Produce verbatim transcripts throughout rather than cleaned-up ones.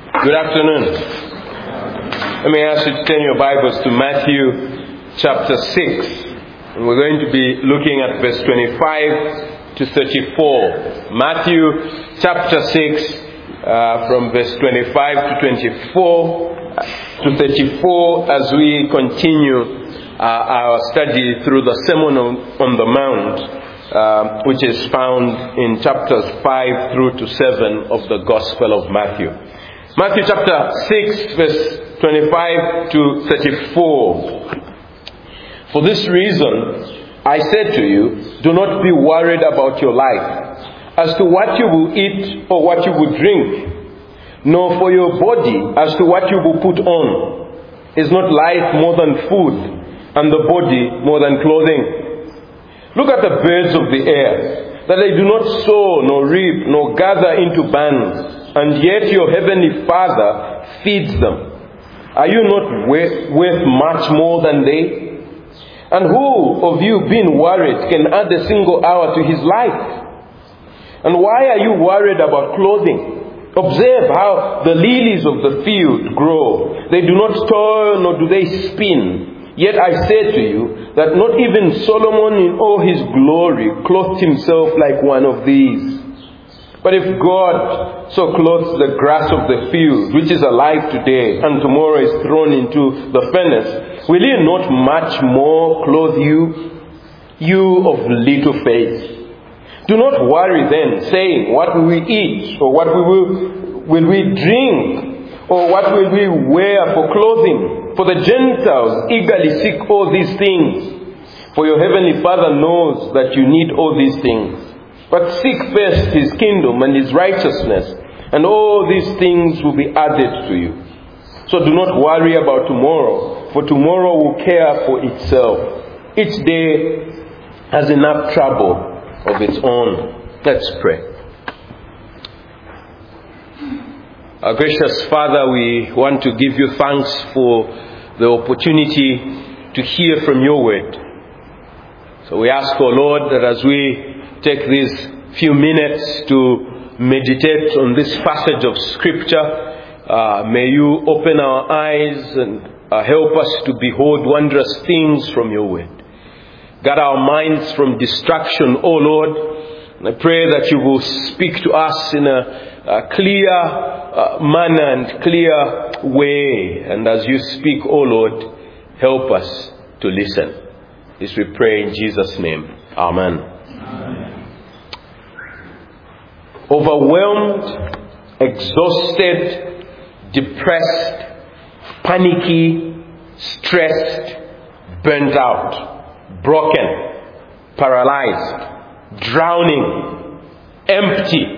Good afternoon. Let me ask you to turn your Bibles to Matthew chapter six. And we're going to be looking at verse twenty-five to thirty-four. Matthew chapter six, uh, from verse twenty-five to twenty-four to thirty-four, as we continue uh, our study through the Sermon on, on the Mount. Uh, which is found in chapters five through to seven of the Gospel of Matthew. Matthew chapter six, verse twenty-five to thirty-four. For this reason, I said to you, do not be worried about your life, as to what you will eat or what you will drink, nor for your body as to what you will put on. Is not life more than food, and the body more than clothing? Look at the birds of the air, that they do not sow, nor reap, nor gather into barns, and yet your heavenly Father feeds them. Are you not worth, worth much more than they? And who of you, being worried, can add a single hour to his life? And why are you worried about clothing? Observe how the lilies of the field grow. They do not toil, nor do they spin. Yet I say to you that not even Solomon in all his glory clothed himself like one of these. But if God so clothes the grass of the field, which is alive today and tomorrow is thrown into the furnace, will he not much more clothe you, you of little faith? Do not worry then, saying, what will we eat, or what we will, will we drink, or what will we wear for clothing? For the Gentiles eagerly seek all these things. For your heavenly Father knows that you need all these things. But seek first his kingdom and his righteousness, and all these things will be added to you. So do not worry about tomorrow, for tomorrow will care for itself. Each day has enough trouble of its own. Let's pray. Our gracious Father, we want to give you thanks for the opportunity to hear from your word. So we ask, O Lord, that as we take these few minutes to meditate on this passage of Scripture, uh, may you open our eyes and uh, help us to behold wondrous things from your word. Guard our minds from distraction, O Lord. And I pray that you will speak to us in a A clear uh, manner and clear way. And as you speak, O Lord, help us to listen. This we pray in Jesus' name. Amen. Amen. Overwhelmed, exhausted, depressed, panicky, stressed, burnt out, broken, paralyzed, drowning, empty.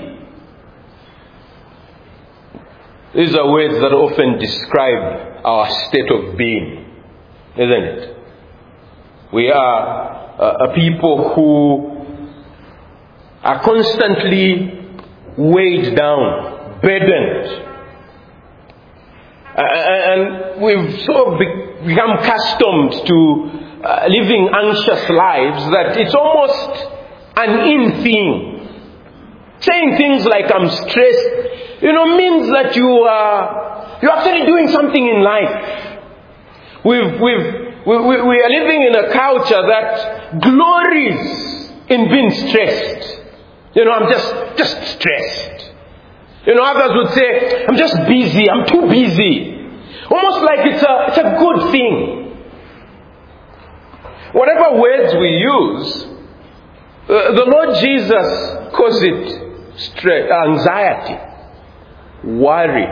These are words that often describe our state of being, isn't it? We are uh, a people who are constantly weighed down, burdened. Uh, and we've sort of be- become accustomed to uh, living anxious lives that it's almost an in thing. Saying things like I'm stressed, you know, means that you are you're actually doing something in life. We've we've we, we, we are living in a culture that glories in being stressed. You know, I'm just just stressed. You know, others would say, I'm just busy, I'm too busy. Almost like it's a it's a good thing. Whatever words we use, uh, the Lord Jesus calls it stress, anxiety, worry.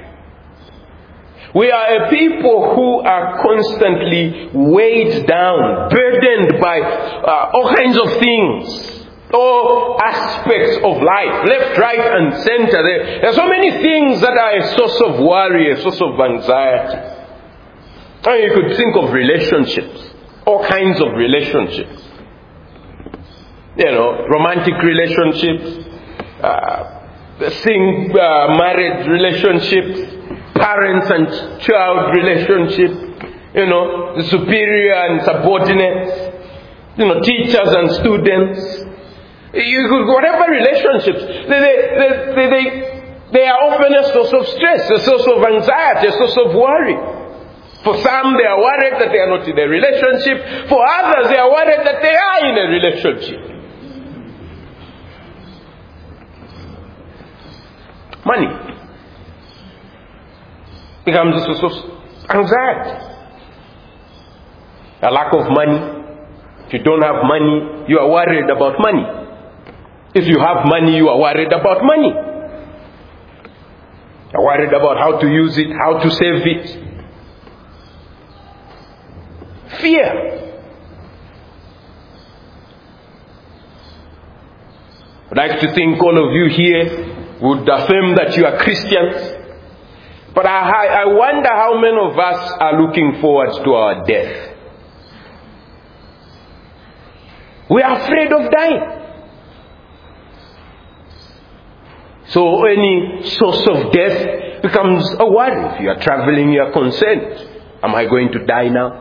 We are a people who are constantly weighed down, burdened by uh, all kinds of things, all aspects of life, left, right, and center. There, there are so many things that are a source of worry, a source of anxiety. And you could think of relationships, all kinds of relationships. You know, romantic relationships, Uh, sing, uh, marriage relationships, parents and child relationship, you know, the superior and subordinates, you know, teachers and students. You could, whatever relationships, they, they, they, they, They are often a source of stress, a source of anxiety, a source of worry. For some, they are worried that they are not in a relationship. For others, they are worried that they are in a relationship. Money becomes a source of anxiety. A lack of money. If you don't have money, you are worried about money. If you have money, you are worried about money. You are worried about how to use it, how to save it. Fear. I'd like to think all of you here would affirm that you are Christians. But I, I wonder how many of us are looking forward to our death. We are afraid of dying. So any source of death becomes a worry. If you are traveling, you are concerned. Am I going to die now?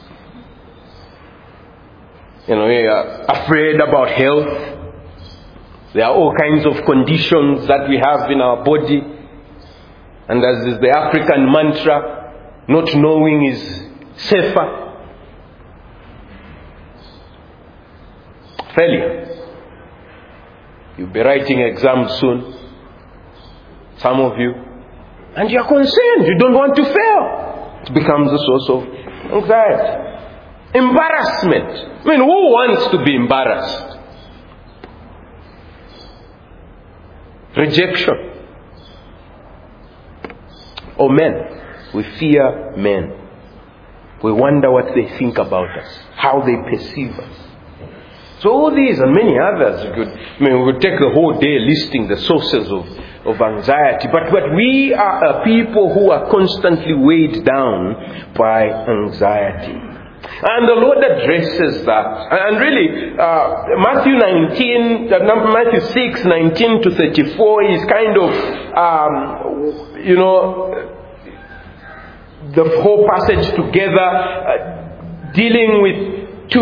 You know, you are afraid about health. There are all kinds of conditions that we have in our body. And as is the African mantra, not knowing is safer. Failure. You'll be writing exams soon. Some of you. And you're concerned. You don't want to fail. It becomes a source of anxiety. Embarrassment. I mean, who wants to be embarrassed? Rejection. Oh, men. We fear men. We wonder what they think about us, how they perceive us. So all these and many others, you could, I mean, we could take the whole day listing the sources of, of anxiety. But, but we are a people who are constantly weighed down by anxiety. And the Lord addresses that. And really, uh, Matthew nineteen, uh, Matthew six, nineteen to thirty-four is kind of, um, you know, the whole passage together, uh, dealing with two,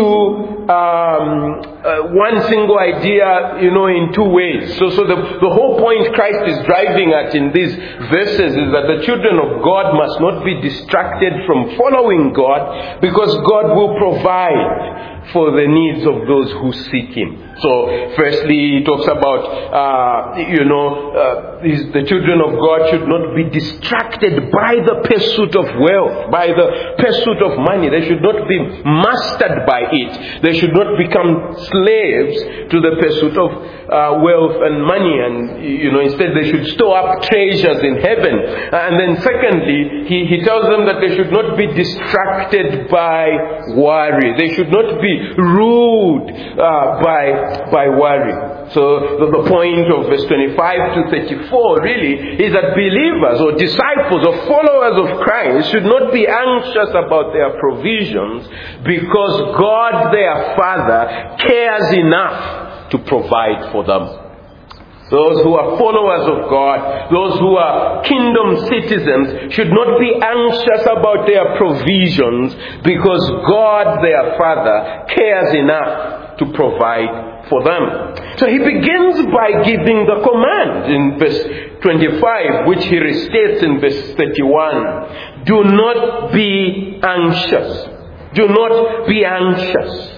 um, uh, one single idea, you know, in two ways. So, so the, the whole point Christ is driving at in these verses is that the children of God must not be distracted from following God, because God will provide for the needs of those who seek Him. So, firstly, he talks about, uh, you know, uh, the children of God should not be distracted by the pursuit of wealth, by the pursuit of money. They should not be mastered by it. They should not become slaves to the pursuit of uh, wealth and money. And, you know, instead they should store up treasures in heaven. And then secondly, he, he tells them that they should not be distracted by worry. They should not be ruled uh, by by worry. So the, the point of verse twenty-five to thirty-four really is that believers or disciples or followers of Christ should not be anxious about their provisions, because God their Father cares enough to provide for them. Those who are followers of God, those who are kingdom citizens, should not be anxious about their provisions, because God their Father cares enough to provide for them. So he begins by giving the command in verse twenty-five, which he restates in verse thirty-one. Do not be anxious. Do not be anxious.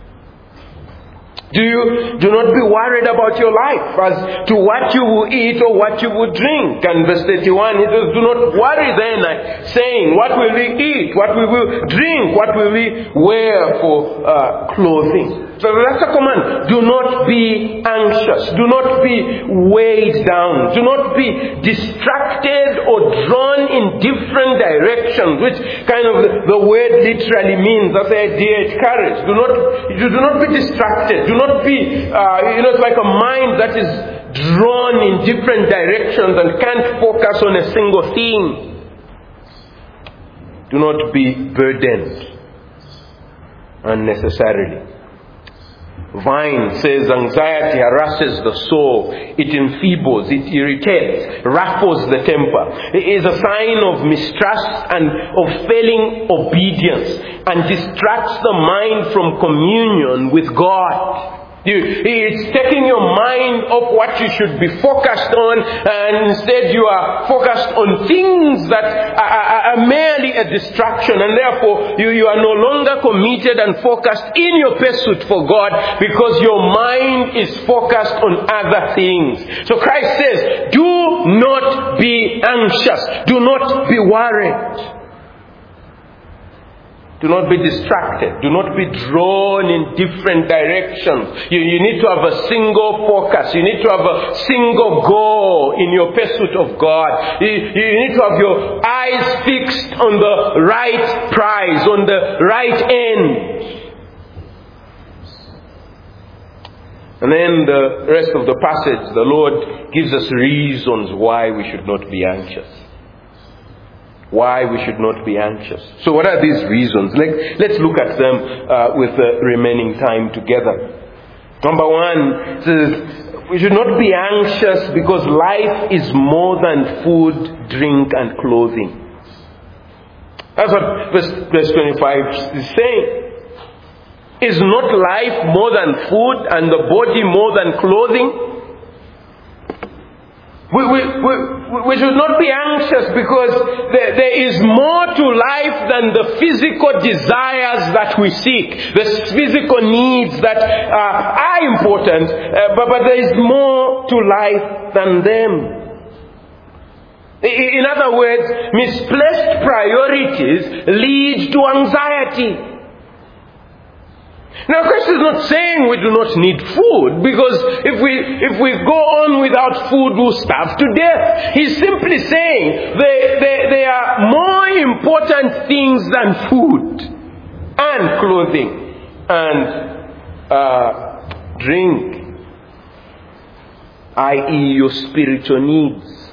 Do you do not be worried about your life as to what you will eat or what you will drink. And verse thirty-one, he says, do not worry then, saying, what will we eat, what we will drink, what will we wear for uh, clothing. So that's a command. Do not be anxious. Do not be weighed down. Do not be distracted or drawn in different directions, which kind of the, the word literally means, that's the idea it carries. Do not, do not be distracted. Do not be, uh, you know, it's like a mind that is drawn in different directions and can't focus on a single thing. Do not be burdened unnecessarily. Vine says anxiety harasses the soul, it enfeebles, it irritates, ruffles the temper. It is a sign of mistrust and of failing obedience, and distracts the mind from communion with God. You, it's taking your mind off what you should be focused on, and instead you are focused on things that are, are, are merely a distraction, and therefore you, you are no longer committed and focused in your pursuit for God because your mind is focused on other things. So Christ says, do not be anxious. Do not be worried. Do not be distracted. Do not be drawn in different directions. You, you need to have a single focus. You need to have a single goal in your pursuit of God. You, you need to have your eyes fixed on the right prize, on the right end. And then the rest of the passage, the Lord gives us reasons why we should not be anxious. Why we should not be anxious. So what are these reasons? Like, let's look at them uh, with the remaining time together. Number one says, we should not be anxious because life is more than food, drink, and clothing. That's what verse, verse twenty-five is saying. Is not life more than food and the body more than clothing? We, we, we, we should not be anxious because there, there is more to life than the physical desires that we seek. The physical needs that uh, are important, uh, but, but there is more to life than them. In other words, misplaced priorities lead to anxiety. Now, Christ is not saying we do not need food, because if we if we go on without food, we'll starve to death. He's simply saying there, there, there are more important things than food and clothing and uh, drink, that is your spiritual needs.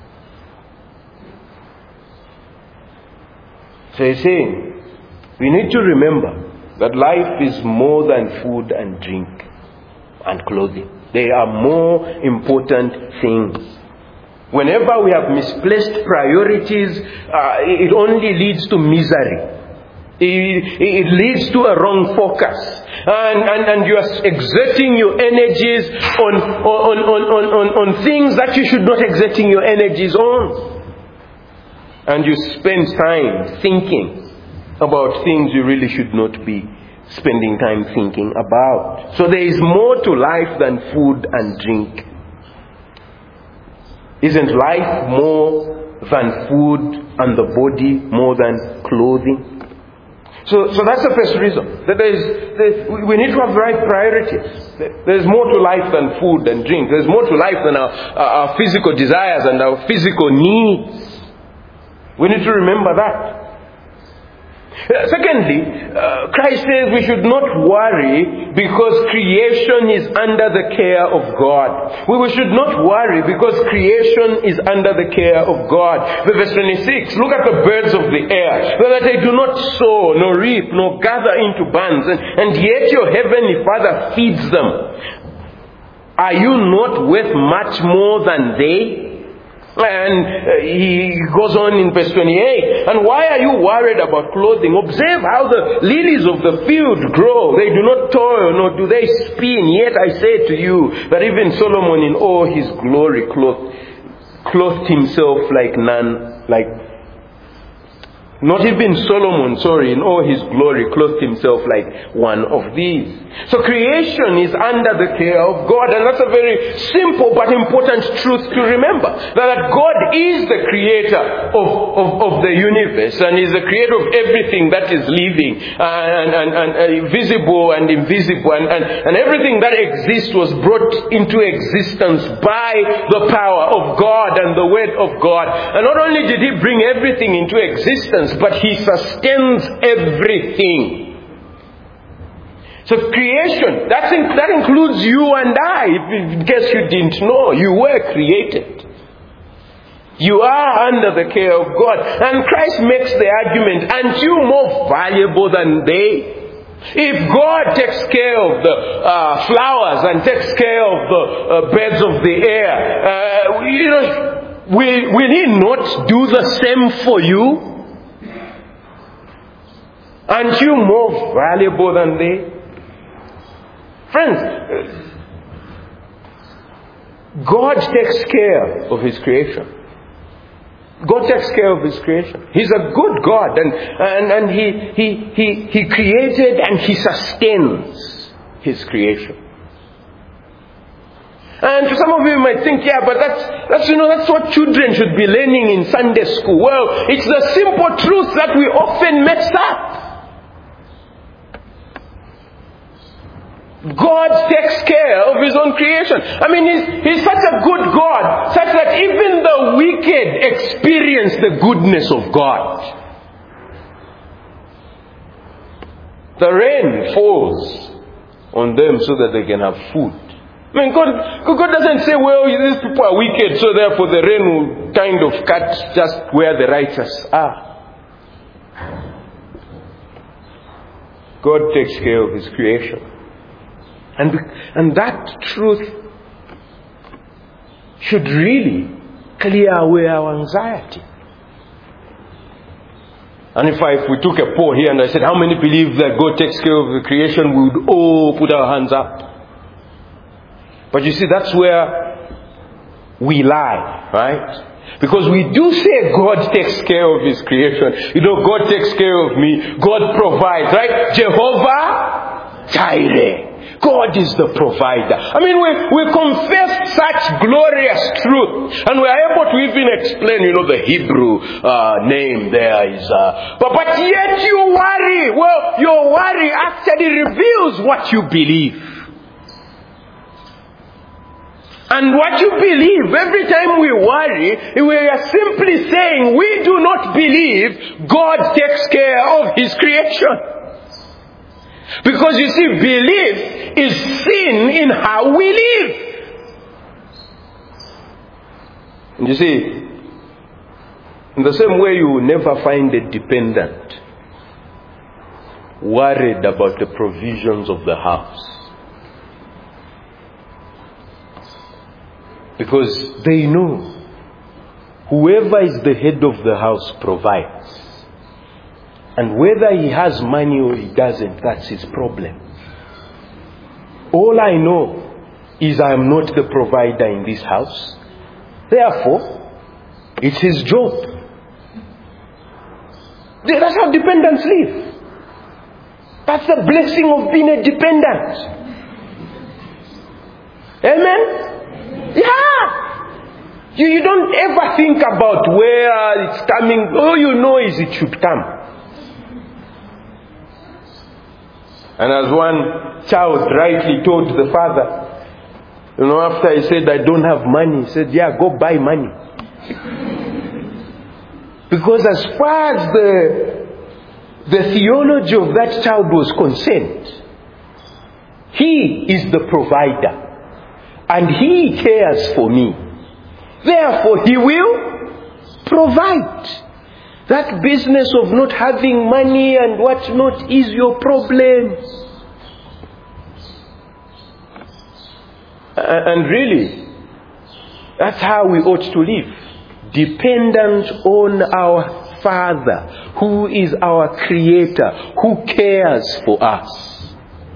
So he's saying we need to remember that life is more than food and drink and clothing. They are more important things. Whenever we have misplaced priorities, uh, it only leads to misery. It, it leads to a wrong focus. And, and, and you are exerting your energies on, on, on, on, on, on things that you should not exerting your energies on. And you spend time thinking about things you really should not be spending time thinking about. So there is more to life than food and drink. Isn't life more than food and the body more than clothing? So, so that's the first reason. That there is, there, we need to have right priorities. There is more to life than food and drink. There is more to life than our, our physical desires and our physical needs. We need to remember that. Secondly, uh, Christ says we should not worry because creation is under the care of God. We, we should not worry because creation is under the care of God. Verse twenty-six, look at the birds of the air, that they do not sow, nor reap, nor gather into barns, and, and yet your heavenly Father feeds them. Are you not worth much more than they? And uh, he goes on in verse twenty-eight. And why are you worried about clothing? Observe how the lilies of the field grow. They do not toil, nor do they spin. Yet I say to you that even Solomon in all his glory clothed, clothed himself like none, like not even Solomon, sorry, in all his glory clothed himself like one of these. So creation is under the care of God, and that's a very simple but important truth to remember. That God is the creator of, of, of the universe, and is the creator of everything that is living, and, and, and, and visible and invisible, and, and, and everything that exists was brought into existence by the power of God and the word of God. And not only did he bring everything into existence, but he sustains everything. So creation, that's in, that includes you and I. In case you didn't know, you were created. You are under the care of God. And Christ makes the argument, aren't you more valuable than they? If God takes care of the uh, flowers and takes care of the uh, birds of the air, uh, you know, will, will he not do the same for you? Aren't you more valuable than they? Friends, God takes care of His creation. God takes care of His creation. He's a good God, and, and, and he, he, he, he created and He sustains His creation. And some of you might think, yeah, but that's, that's, you know, that's what children should be learning in Sunday school. Well, it's the simple truth that we often mess up. God takes care of His own creation. I mean, He's, he's such a good God, such that even the wicked experience the goodness of God. The rain falls on them so that they can have food. I mean, God, God doesn't say, well, these people are wicked, so therefore the rain will kind of cut just where the righteous are. God takes care of His creation. And, and that truth should really clear away our anxiety. And if, I, if we took a poll here and I said, how many believe that God takes care of the creation, we would all put our hands up. But you see, that's where we lie, right? Because we do say God takes care of His creation. You know, God takes care of me. God provides, right? Jehovah Jireh. God is the provider. I mean, we, we confess such glorious truth. And we are able to even explain, you know, the Hebrew uh, name there is... Uh, but, but yet you worry. Well, your worry actually reveals what you believe. And what you believe, every time we worry, we are simply saying we do not believe God takes care of His creation. Because you see, belief is seen in how we live. And you see, in the same way you will never find a dependent worried about the provisions of the house. Because they know whoever is the head of the house provides. And whether he has money or he doesn't, that's his problem. All I know is I am not the provider in this house. Therefore, it's his job. That's how dependents live. That's the blessing of being a dependent. Amen? Yeah. You, you don't ever think about where it's coming. All you know is it should come. And as one child rightly told the father, you know, after he said, I don't have money, he said, yeah, go buy money. Because as far as the, the theology of that child was concerned, he is the provider. And he cares for me. Therefore, he will provide. That business of not having money and what not is your problem. And really, that's how we ought to live. Dependent on our Father, who is our Creator, who cares for us.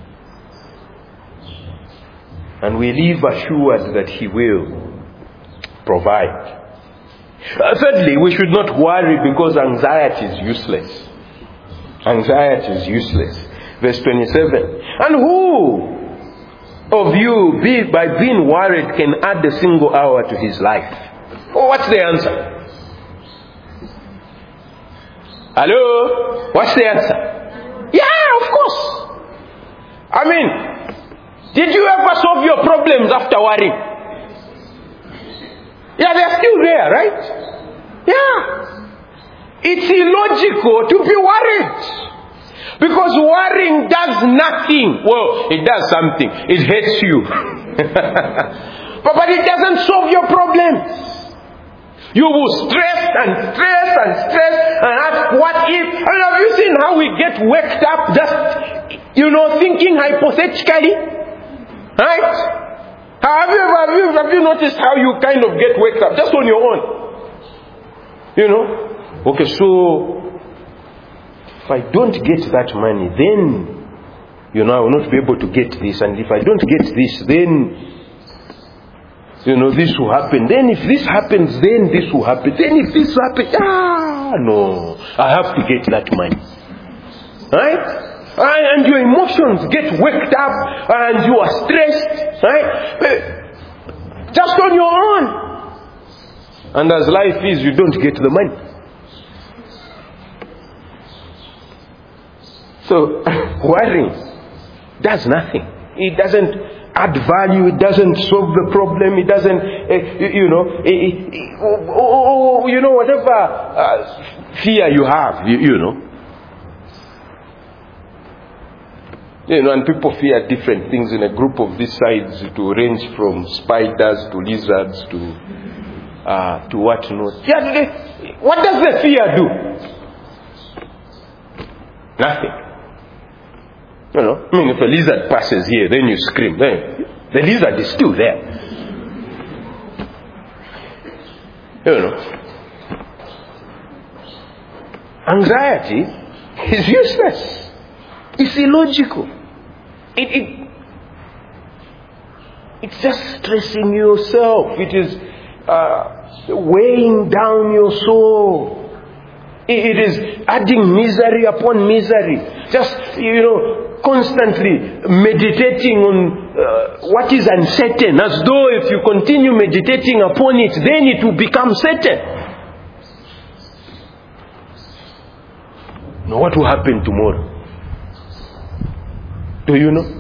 And we live assured that He will provide. Uh, thirdly, we should not worry because anxiety is useless. Anxiety is useless. Verse twenty-seven. And who of you, be, by being worried, can add a single hour to his life? Oh, what's the answer? Hello? What's the answer? Yeah, of course. I mean, did you ever solve your problems after worrying? Yeah, they're still there, right? Yeah. It's illogical to be worried. Because worrying does nothing. Well, it does something. It hurts you. but, but it doesn't solve your problems. You will stress and stress and stress and ask what if. And have you seen how we get worked up just, you know, thinking hypothetically? Right? Have you, have, you, have you noticed how you kind of get waked up just on your own? You know? Okay, so if I don't get that money, then you know, I will not be able to get this, and if I don't get this, then, you know, this will happen. Then if this happens, then this will happen. Then if this happens, ah, no, I have to get that money. Right? And your emotions get worked up, and you are stressed, right? Just on your own. And as life is, you don't get the money. So, worrying does nothing. It doesn't add value. It doesn't solve the problem. It doesn't, uh, you know, uh, uh, oh, you know, whatever uh, fear you have, you, you know. You know, and people fear different things in a group of this size, to range from spiders to lizards to uh, to what not. Yeah, they, what does the fear do? Nothing. You know, I mean, if a lizard passes here, then you scream. Then the lizard is still there. You know, anxiety is useless. It's illogical. It, it, it's just stressing yourself. It is uh, weighing down your soul. It, it is adding misery upon misery. Just, you know, constantly meditating on uh, what is uncertain, as though if you continue meditating upon it, then it will become certain. Now, what will happen tomorrow? Do you know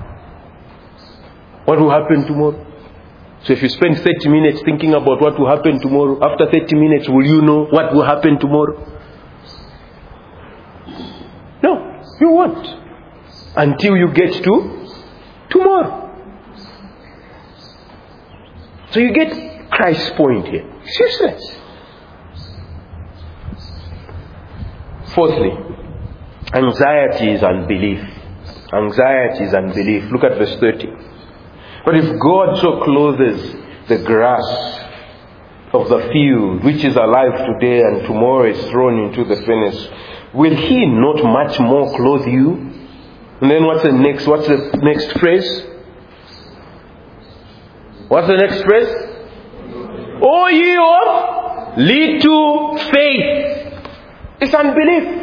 what will happen tomorrow? So if you spend thirty minutes thinking about what will happen tomorrow, after thirty minutes, will you know what will happen tomorrow? No, you won't. Until you get to tomorrow. So you get Christ's point here. It's useless. Fourthly, anxiety is unbelief. Anxiety is unbelief. Look at verse thirty. But if God so clothes the grass of the field, which is alive today and tomorrow is thrown into the furnace, will He not much more clothe you? And then what's the next? What's the next phrase? What's the next phrase? O ye of little faith. It's unbelief.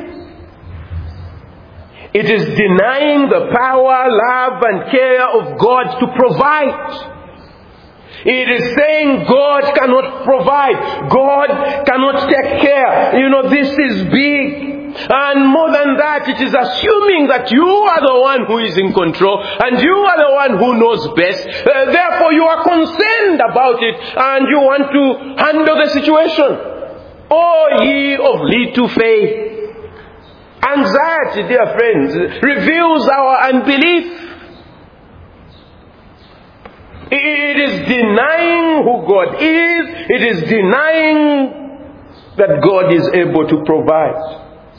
It is denying the power, love, and care of God to provide. It is saying God cannot provide. God cannot take care. You know, this is big. And more than that, it is assuming that you are the one who is in control and you are the one who knows best. Uh, therefore, you are concerned about it and you want to handle the situation. O ye of little faith. Anxiety, dear friends, reveals our unbelief. It is denying who God is. It is denying that God is able to provide.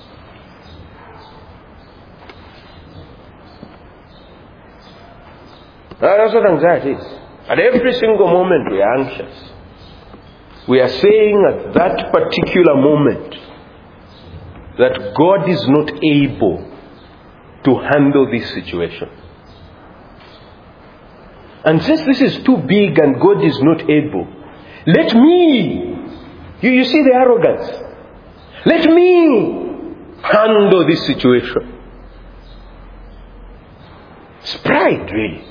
That's what anxiety is. At every single moment we are anxious. We are saying at that particular moment that God is not able to handle this situation. And since this is too big and God is not able, let me, you, you see the arrogance, let me handle this situation. It's pride, really.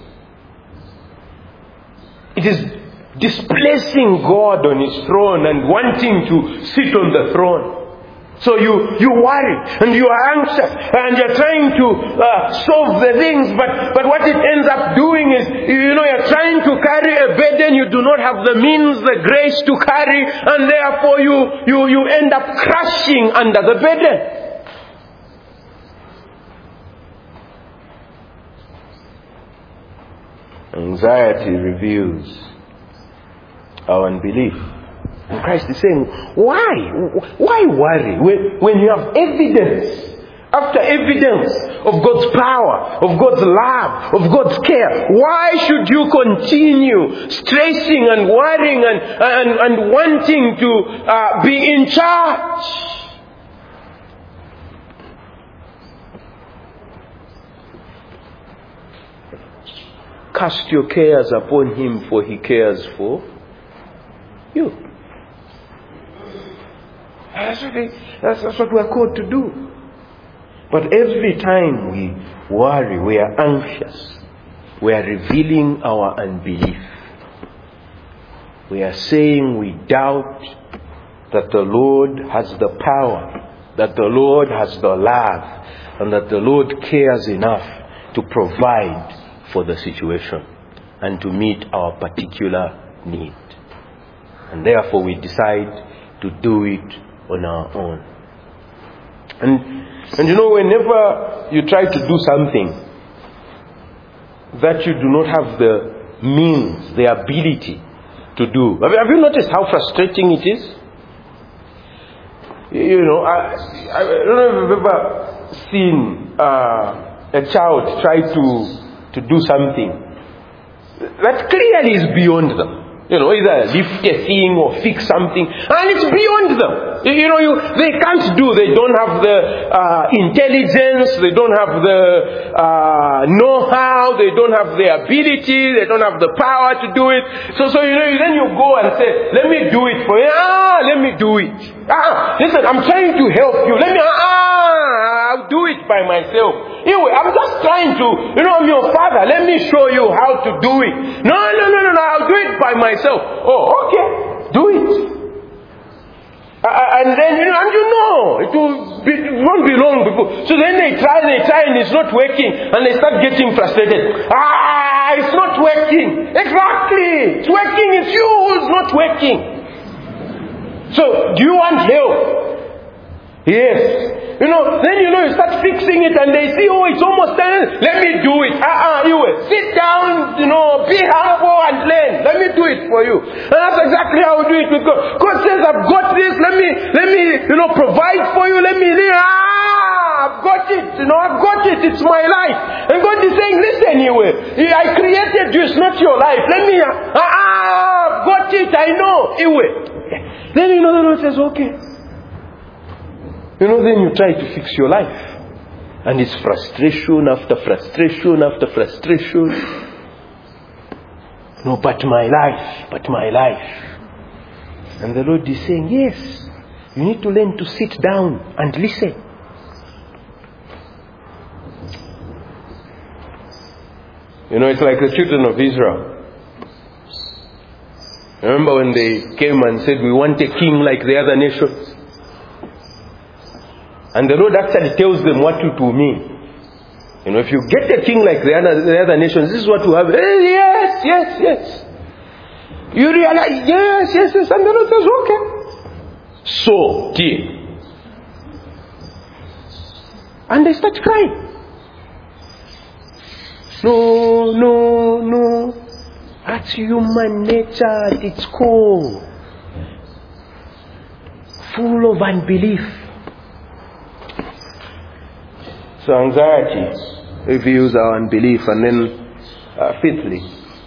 It is displacing God on His throne and wanting to sit on the throne. So you, you worry and you are anxious and you're trying to uh, solve the things, but, but what it ends up doing is, you know, you're trying to carry a burden you do not have the means, the grace to carry, and therefore you, you, you end up crashing under the burden. Anxiety reveals our unbelief. And Christ is saying, why? Why worry when, when you have evidence after evidence of God's power, of God's love, of God's care? Why should you continue stressing and worrying and, and, and wanting to uh, be in charge? Cast your cares upon him, for he cares for you. That's what, we, that's, that's what we're called to do. But every time we worry, we are anxious, we are revealing our unbelief. We are saying we doubt that the Lord has the power, that the Lord has the love, and that the Lord cares enough to provide for the situation and to meet our particular need. And therefore we decide to do it on our own. And, and you know, whenever you try to do something that you do not have the means, the ability to do, have you noticed how frustrating it is? You know, I, I don't know if you've ever seen uh, a child try to, to do something that clearly is beyond them. You know, either lift a thing or fix something, and it's beyond them. You know, you, they can't do. They don't have the uh, intelligence. They don't have the uh, know-how. They don't have the ability. They don't have the power to do it. So, so you know, then you go and say, "Let me do it for you." Ah, let me do it. Ah, listen, I'm trying to help you. Let me. Ah, I'll do it by myself. Anyway, I'm just trying to. You know, I'm your father. Let me show you how to do it. No, no, no, no, no. I'll do it by myself. Oh, okay. Do it. Uh, and then, you know, and you know, it, will be, it won't be long before. So then they try, they try, and it's not working. And they start getting frustrated. Ah, it's not working. Exactly. It's working. It's you who's not working. So, do you want help? Yes. You know, then you know, you start fixing it and they see, oh, it's almost done. Let me do it. Uh-uh, you will. Sit down, you know, be humble and learn. Let me do it for you. And that's exactly how we do it with God. God says, I've got this. Let me, let me, you know, provide for you. Let me, ah, I've got it. You know, I've got it. It's my life. And God is saying, listen, you will. I created you. It's not your life. Let me, ah, I've got it. I know. You will. Then, you know, the Lord says, okay. You know, then you try to fix your life. And it's frustration after frustration after frustration. No, but my life, but my life. And the Lord is saying, yes, you need to learn to sit down and listen. You know, it's like the children of Israel. Remember when they came and said, we want a king like the other nations? And the Lord actually tells them what to do mean. You know, if you get a king like the other, the other nations, this is what you have. Eh, yes, yes, yes. You realize, yes, yes, yes. And the Lord says, okay. So, dear. And they start crying. No, no, no. That's human nature at its core. Full of unbelief. So anxiety reveals our unbelief. And then uh, fifthly,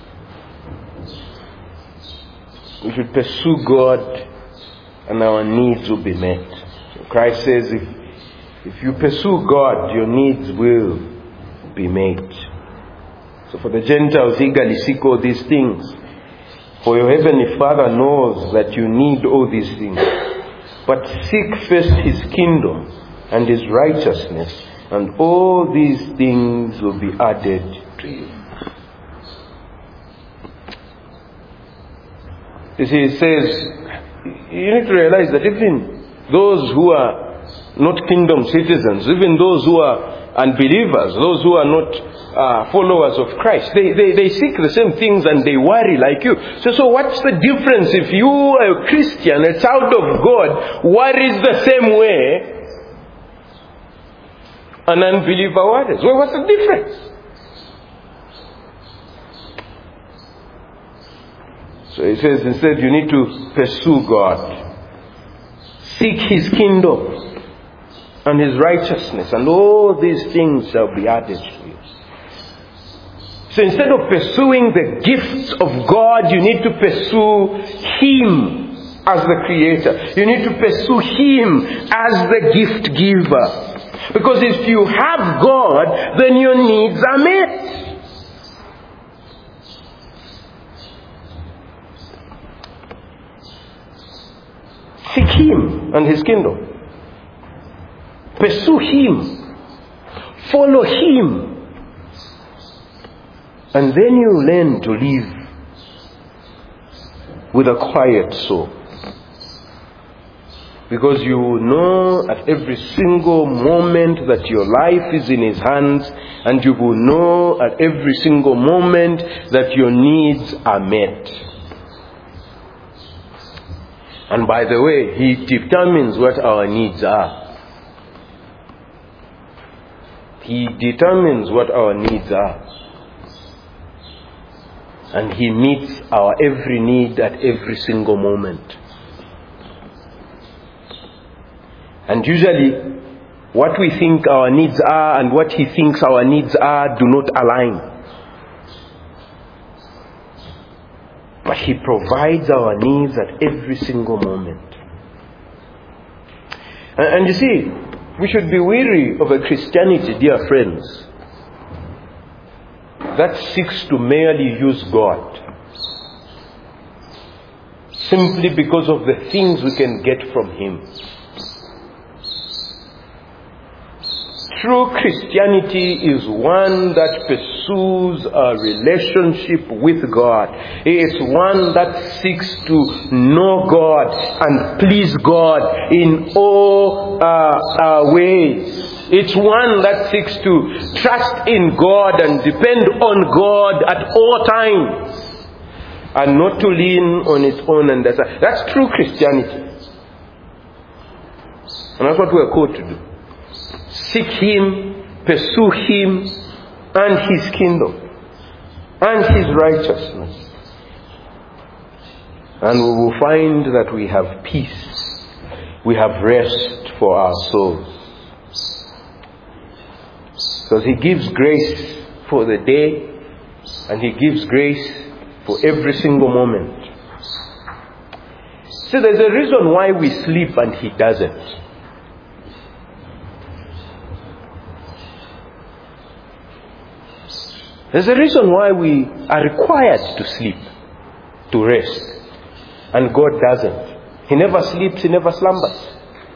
we should pursue God and our needs will be met. So Christ says if, if you pursue God, your needs will be met. So for the Gentiles, eagerly seek all these things. For your heavenly Father knows that you need all these things. But seek first His kingdom and His righteousness, and all these things will be added to you. You see, it says, you need to realize that even those who are not kingdom citizens, even those who are unbelievers, those who are not uh, followers of Christ, they, they, they seek the same things and they worry like you. So, so what's the difference if you are a Christian, a child of God, worries the same way an unbeliever worries? Well, what's the difference? So he says, instead you need to pursue God. Seek His kingdom and His righteousness, and all these things shall be added to you. So instead of pursuing the gifts of God, you need to pursue Him as the Creator. You need to pursue Him as the gift giver. Because if you have God, then your needs are met. Seek Him and His kingdom. Pursue Him. Follow Him. And then you learn to live with a quiet soul. Because you know at every single moment that your life is in His hands, and you will know at every single moment that your needs are met. And by the way, He determines what our needs are. He determines what our needs are. And He meets our every need at every single moment. And usually, what we think our needs are and what He thinks our needs are do not align. But He provides our needs at every single moment. And, and you see, we should be weary of a Christianity, dear friends, that seeks to merely use God simply because of the things we can get from Him. True Christianity is one that pursues a relationship with God. It's one that seeks to know God and please God in all uh, uh, ways. It's one that seeks to trust in God and depend on God at all times, and not to lean on its own understanding. That's true Christianity. And that's what we're called to do. Seek Him, pursue Him and His kingdom and His righteousness. And we will find that we have peace. We have rest for our souls. Because He gives grace for the day, and He gives grace for every single moment. So there's a reason why we sleep and He doesn't. There's a reason why we are required to sleep, to rest, and God doesn't. He never sleeps, He never slumbers.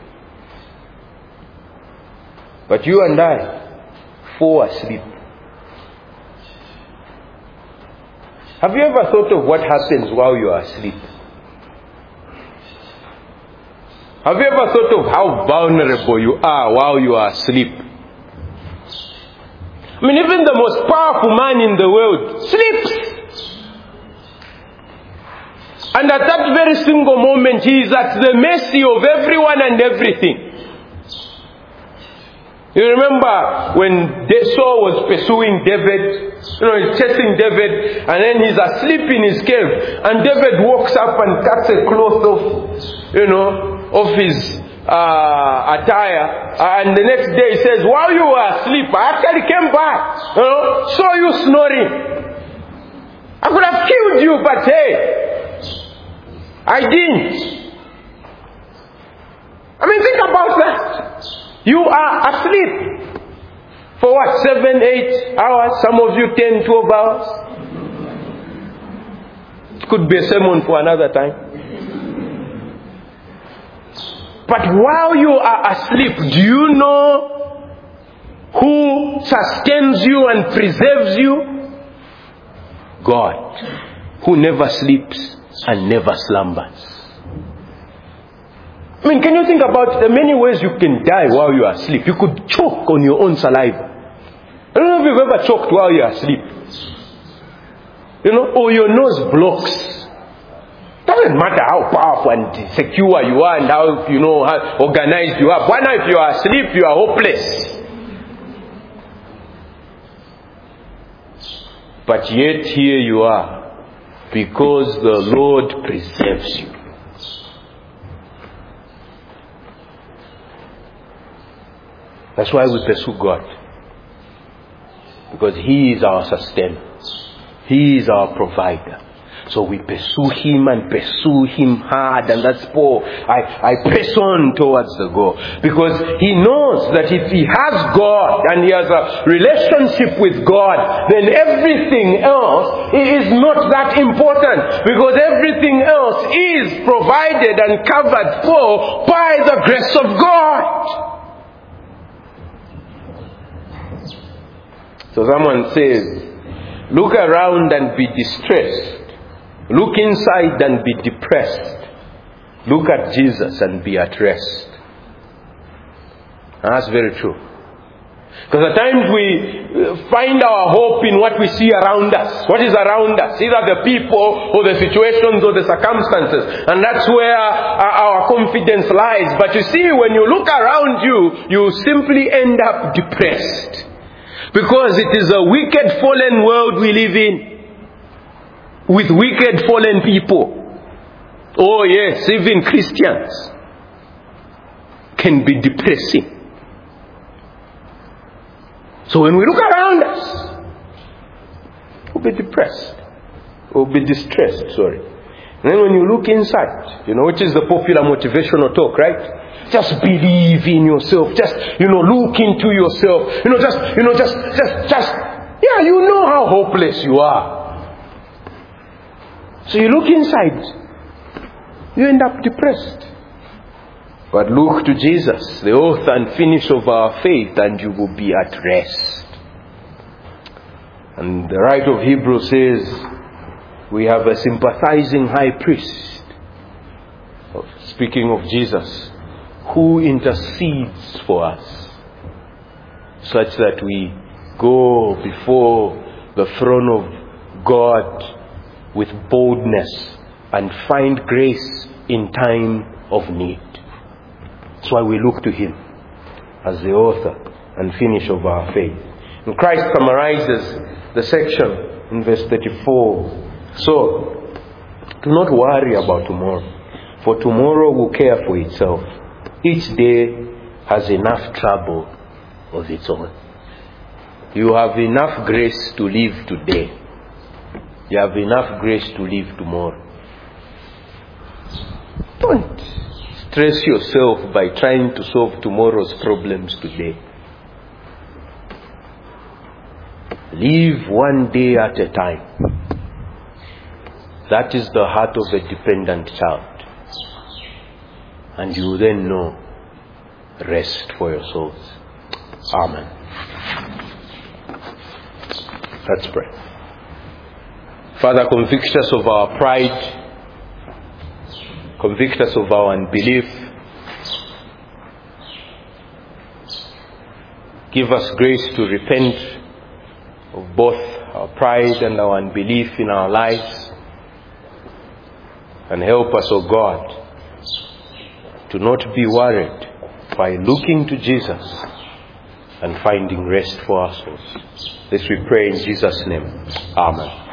But you and I fall asleep. Have you ever thought of what happens while you are asleep? Have you ever thought of how vulnerable you are while you are asleep? I mean, even the most powerful man in the world sleeps. And at that very single moment, he is at the mercy of everyone and everything. You remember when Saul was pursuing David, you know, he's chasing David, and then he's asleep in his cave, and David walks up and cuts a cloth off, you know, off his uh, attire, and the next day he says, while you were asleep, I actually came back, you know, saw you snoring. I could have killed you, but hey, I didn't. I mean, think about that. You are asleep for what, seven, eight hours, some of you ten, twelve hours. It could be a sermon for another time. But while you are asleep, do you know who sustains you and preserves you? God, who never sleeps and never slumbers. I mean, can you think about the many ways you can die while you are asleep? You could choke on your own saliva. I don't know if you've ever choked while you are asleep. You know, or your nose blocks. Doesn't matter how powerful and secure you are and how, you know, how organized you are. Why not, if you are asleep, you are hopeless. But yet here you are, because the Lord preserves you. That's why we pursue God. Because He is our sustainer. He is our provider. So we pursue Him and pursue Him hard. And that's Paul. I, I press on towards the goal. Because he knows that if he has God and he has a relationship with God, then everything else is not that important. Because everything else is provided and covered for by the grace of God. So someone says, look around and be distressed. Look inside and be depressed. Look at Jesus and be at rest. And that's very true. Because at times we find our hope in what we see around us. What is around us? Either the people or the situations or the circumstances. And that's where our confidence lies. But you see, when you look around you, you simply end up depressed. Because it is a wicked, fallen world we live in. With wicked, fallen people. Oh yes, even Christians can be depressing. So when we look around us, we'll be depressed. We'll be distressed, sorry. And then when you look inside, you know, which is the popular motivational talk, right? Just believe in yourself. Just, you know, look into yourself. You know, just, you know, just, just, just, yeah, you know how hopeless you are. So you look inside, you end up depressed. But look to Jesus, the author and finisher of our faith, and you will be at rest. And the writer of Hebrews says, we have a sympathizing high priest, speaking of Jesus, who intercedes for us, such that we go before the throne of God with boldness and find grace in time of need. That's why we look to Him as the author and finisher of our faith. And Christ summarizes the section in verse thirty-four. So, do not worry about tomorrow, for tomorrow will care for itself. Each day has enough trouble of its own. You have enough grace to live today. You have enough grace to live tomorrow. Don't stress yourself by trying to solve tomorrow's problems today. Live one day at a time. That is the heart of a dependent child. And you then know rest for your souls. Amen. Let's pray. Father, convict us of our pride. Convict us of our unbelief. Give us grace to repent of both our pride and our unbelief in our lives. And help us, O God, to not be worried by looking to Jesus and finding rest for our souls. This we pray in Jesus' name. Amen.